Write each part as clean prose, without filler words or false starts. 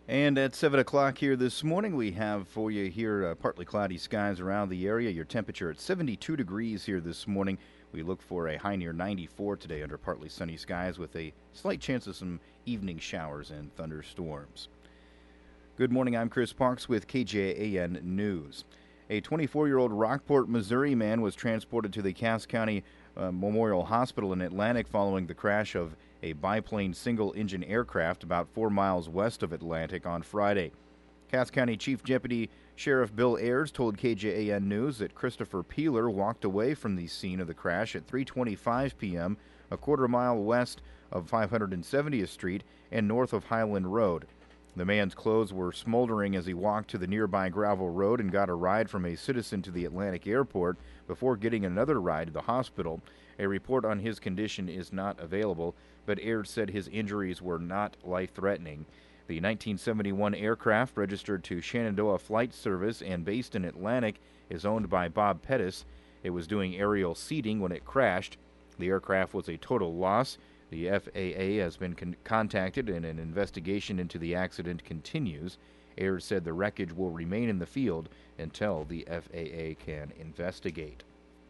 And at 7 o'clock here this morning, we have for you here partly cloudy skies around the area. Your temperature at 72 degrees here this morning. We look for a high near 94 today under partly sunny skies with a slight chance of some evening showers and thunderstorms. Good morning, I'm Chris Parks with KJAN News. A 24-year-old Rockport, Missouri man was transported to the Cass County Memorial Hospital in Atlantic following the crash of a biplane single-engine aircraft about 4 miles west of Atlantic on Friday. Cass County Chief Deputy Sheriff Bill Ayers told KJAN News that Christopher Peeler walked away from the scene of the crash at 3:25 p.m., a quarter mile west of 570th Street and north of Highland Road. The man's clothes were smoldering as he walked to the nearby gravel road and got a ride from a citizen to the Atlantic Airport before getting another ride to the hospital. A report on his condition is not available, but Ayers said his injuries were not life-threatening. The 1971 aircraft, registered to Shenandoah Flight Service and based in Atlantic, is owned by Bob Pettis. It was doing aerial seeding when it crashed. The aircraft was a total loss. The FAA has been contacted and an investigation into the accident continues. Ayers said the wreckage will remain in the field until the FAA can investigate.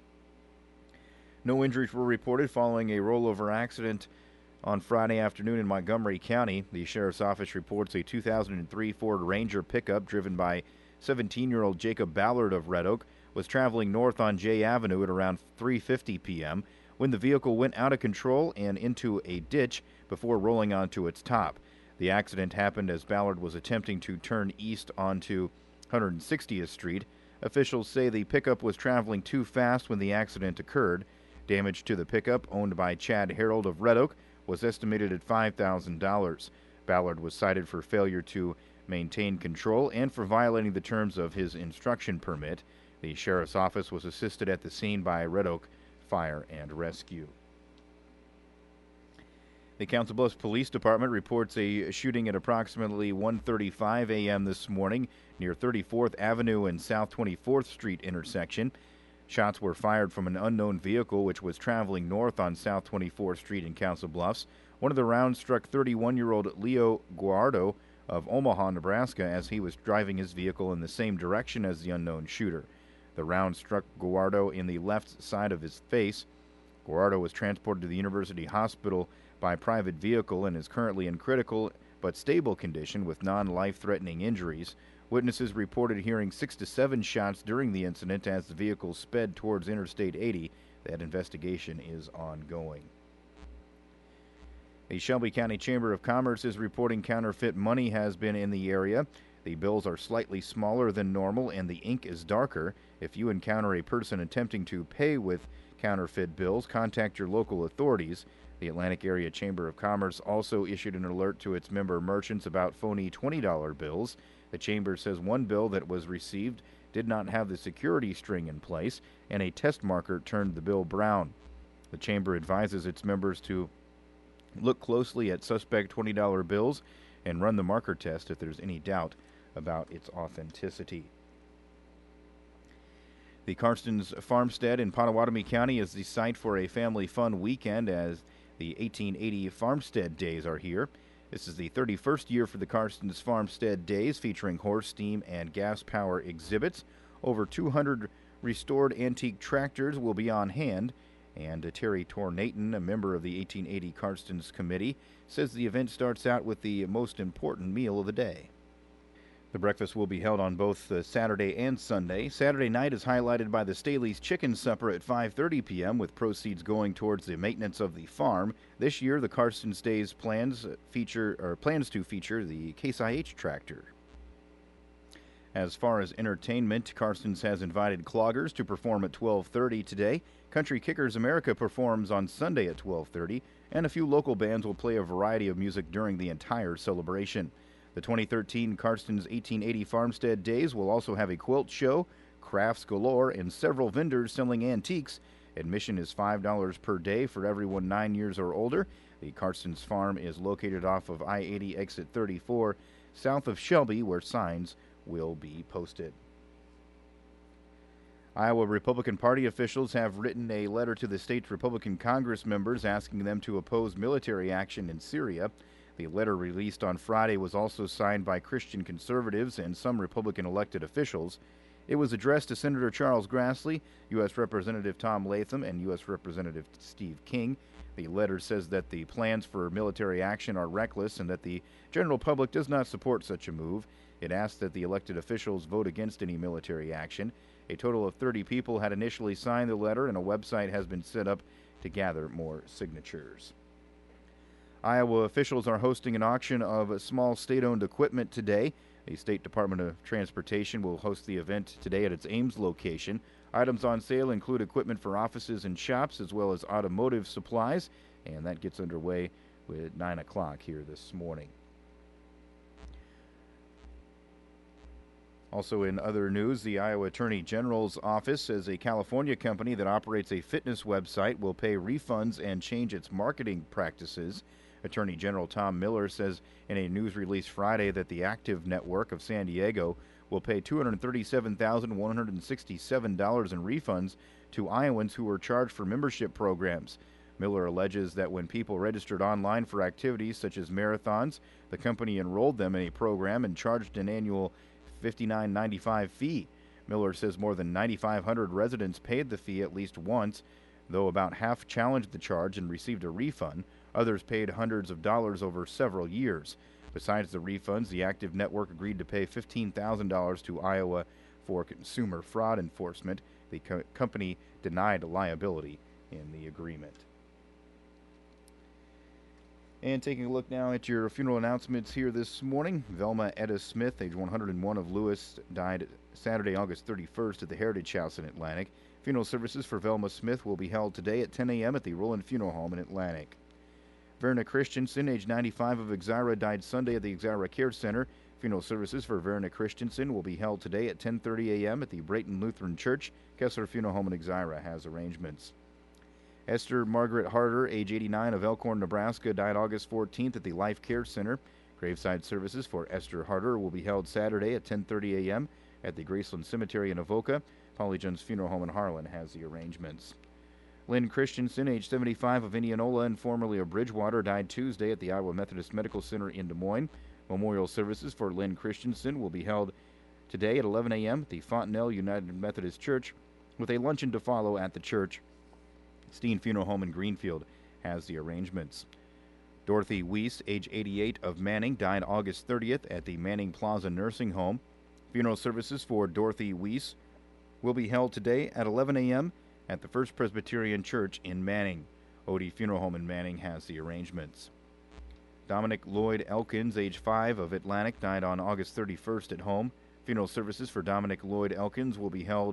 No injuries were reported following a rollover accident on Friday afternoon in Montgomery County. The Sheriff's Office reports a 2003 Ford Ranger pickup driven by 17-year-old Jacob Ballard of Red Oak was traveling north on Jay Avenue at around 3:50 p.m. when the vehicle went out of control and into a ditch before rolling onto its top. The accident happened as Ballard was attempting to turn east onto 160th Street. Officials say the pickup was traveling too fast when the accident occurred. Damage to the pickup, owned by Chad Harold of Red Oak, was estimated at $5,000. Ballard was cited for failure to maintain control and for violating the terms of his instruction permit. The Sheriff's Office was assisted at the scene by Red Oak Fire and Rescue. The Council Bluffs Police Department reports a shooting at approximately 1:35 a.m. this morning near 34th Avenue and South 24th Street intersection. Shots were fired from an unknown vehicle which was traveling north on South 24th Street in Council Bluffs. One of the rounds struck 31-year-old Leo Guardo of Omaha, Nebraska, as he was driving his vehicle in the same direction as the unknown shooter. The round struck Guardo in the left side of his face. Guardo was transported to the University Hospital by private vehicle and is currently in critical but stable condition with non-life-threatening injuries. Witnesses reported hearing 6 to 7 shots during the incident as the vehicle sped towards Interstate 80. That investigation is ongoing. The Shelby County Chamber of Commerce is reporting counterfeit money has been in the area. The bills are slightly smaller than normal and the ink is darker. If you encounter a person attempting to pay with counterfeit bills, contact your local authorities. The Atlantic Area Chamber of Commerce also issued an alert to its member merchants about phony $20 bills. The chamber says one bill that was received did not have the security string in place, and a test marker turned the bill brown. The chamber advises its members to look closely at suspect $20 bills and run the marker test if there's any doubt about its authenticity. The Karstens Farmstead in Pottawatomie County is the site for a family fun weekend as the 1880 Farmstead Days are here. This is the 31st year for the Karstens Farmstead Days, featuring horse, steam, and gas power exhibits. Over 200 restored antique tractors will be on hand, and Terry Tornaton, a member of the 1880 Karstens Committee, says the event starts out with the most important meal of the day. The breakfast will be held on both Saturday and Sunday. Saturday night is highlighted by the Staley's Chicken Supper at 5:30 p.m., with proceeds going towards the maintenance of the farm. This year, the Karstens Days plans to feature the Case IH tractor. As far as entertainment, Karstens has invited Cloggers to perform at 12:30 today. Country Kickers America performs on Sunday at 12:30, and a few local bands will play a variety of music during the entire celebration. The 2013 Karstens 1880 Farmstead Days will also have a quilt show, crafts galore, and several vendors selling antiques. Admission is $5 per day for everyone 9 years or older. The Karstens farm is located off of I-80 exit 34, south of Shelby, where signs will be posted. Iowa Republican Party officials have written a letter to the state's Republican Congress members asking them to oppose military action in Syria. The letter released on Friday was also signed by Christian conservatives and some Republican elected officials. It was addressed to Senator Charles Grassley, U.S. Representative Tom Latham, and U.S. Representative Steve King. The letter says that the plans for military action are reckless and that the general public does not support such a move. It asks that the elected officials vote against any military action. A total of 30 people had initially signed the letter, and a website has been set up to gather more signatures. Iowa officials are hosting an auction of small state-owned equipment today. The State Department of Transportation will host the event today at its Ames location. Items on sale include equipment for offices and shops as well as automotive supplies, and that gets underway at 9 o'clock here this morning. Also in other news, the Iowa Attorney General's office says a California company that operates a fitness website will pay refunds and change its marketing practices. Attorney General Tom Miller says in a news release Friday that the Active Network of San Diego will pay $237,167 in refunds to Iowans who were charged for membership programs. Miller alleges that when people registered online for activities such as marathons, the company enrolled them in a program and charged an annual $59.95 fee. Miller says more than 9,500 residents paid the fee at least once, though about half challenged the charge and received a refund. Others paid hundreds of dollars over several years. Besides the refunds, the Active Network agreed to pay $15,000 to Iowa for consumer fraud enforcement. The company denied liability in the agreement. And taking a look now at your funeral announcements here this morning. Velma Etta Smith, age 101 of Lewis, died Saturday, August 31st at the Heritage House in Atlantic. Funeral services for Velma Smith will be held today at 10 a.m. at the Roland Funeral Home in Atlantic. Verna Christensen, age 95 of Exira, died Sunday at the Exira Care Center. Funeral services for Verna Christensen will be held today at 10:30 a.m. at the Brayton Lutheran Church. Kessler Funeral Home in Exira has arrangements. Esther Margaret Harder, age 89 of Elkhorn, Nebraska, died August 14th at the Life Care Center. Graveside services for Esther Harder will be held Saturday at 10:30 a.m. at the Graceland Cemetery in Avoca. Polly Jones Funeral Home in Harlan has the arrangements. Lynn Christensen, age 75 of Indianola and formerly of Bridgewater, died Tuesday at the Iowa Methodist Medical Center in Des Moines. Memorial services for Lynn Christensen will be held today at 11 a.m. at the Fontenelle United Methodist Church, with a luncheon to follow at the church. Steen Funeral Home in Greenfield has the arrangements. Dorothy Weiss, age 88 of Manning, died August 30th at the Manning Plaza Nursing Home. Funeral services for Dorothy Weiss will be held today at 11 a.m. at the First Presbyterian Church in Manning. Odie Funeral Home in Manning has the arrangements. Dominic Lloyd Elkins, age 5 of Atlantic, died on August 31st at home. Funeral services for Dominic Lloyd Elkins will be held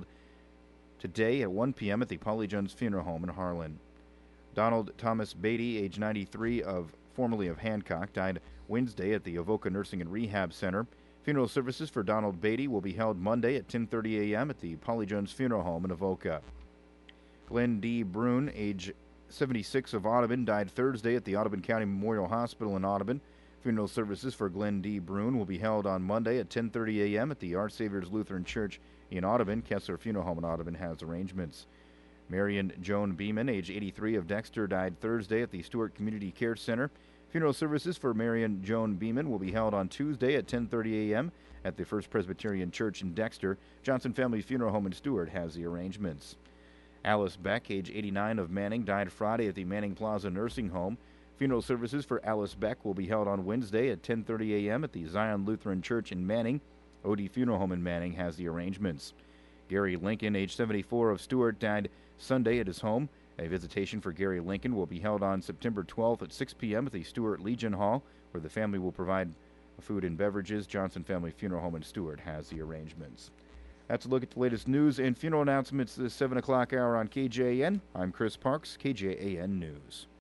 today at 1 p.m. at the Polly Jones Funeral Home in Harlan. Donald Thomas Beatty, age 93 of formerly of Hancock, died Wednesday at the Avoca Nursing and Rehab Center. Funeral services for Donald Beatty will be held Monday at 10:30 a.m. at the Polly Jones Funeral Home in Avoca. Glenn D. Brune, age 76 of Audubon, died Thursday at the Audubon County Memorial Hospital in Audubon. Funeral services for Glenn D. Brune will be held on Monday at 10:30 a.m. at the Our Savior's Lutheran Church in Audubon. Kessler Funeral Home in Audubon has arrangements. Marion Joan Beeman, age 83 of Dexter, died Thursday at the Stewart Community Care Center. Funeral services for Marion Joan Beeman will be held on Tuesday at 10:30 a.m. at the First Presbyterian Church in Dexter. Johnson Family Funeral Home in Stewart has the arrangements. Alice Beck, age 89 of Manning, died Friday at the Manning Plaza Nursing Home. Funeral services for Alice Beck will be held on Wednesday at 10:30 a.m. at the Zion Lutheran Church in Manning. Odie Funeral Home in Manning has the arrangements. Gary Lincoln, age 74 of Stewart, died Sunday at his home. A visitation for Gary Lincoln will be held on September 12th at 6 p.m. at the Stewart Legion Hall, where the family will provide food and beverages. Johnson Family Funeral Home in Stewart has the arrangements. That's a look at the latest news and funeral announcements this 7 o'clock hour on KJAN. I'm Chris Parks, KJAN News.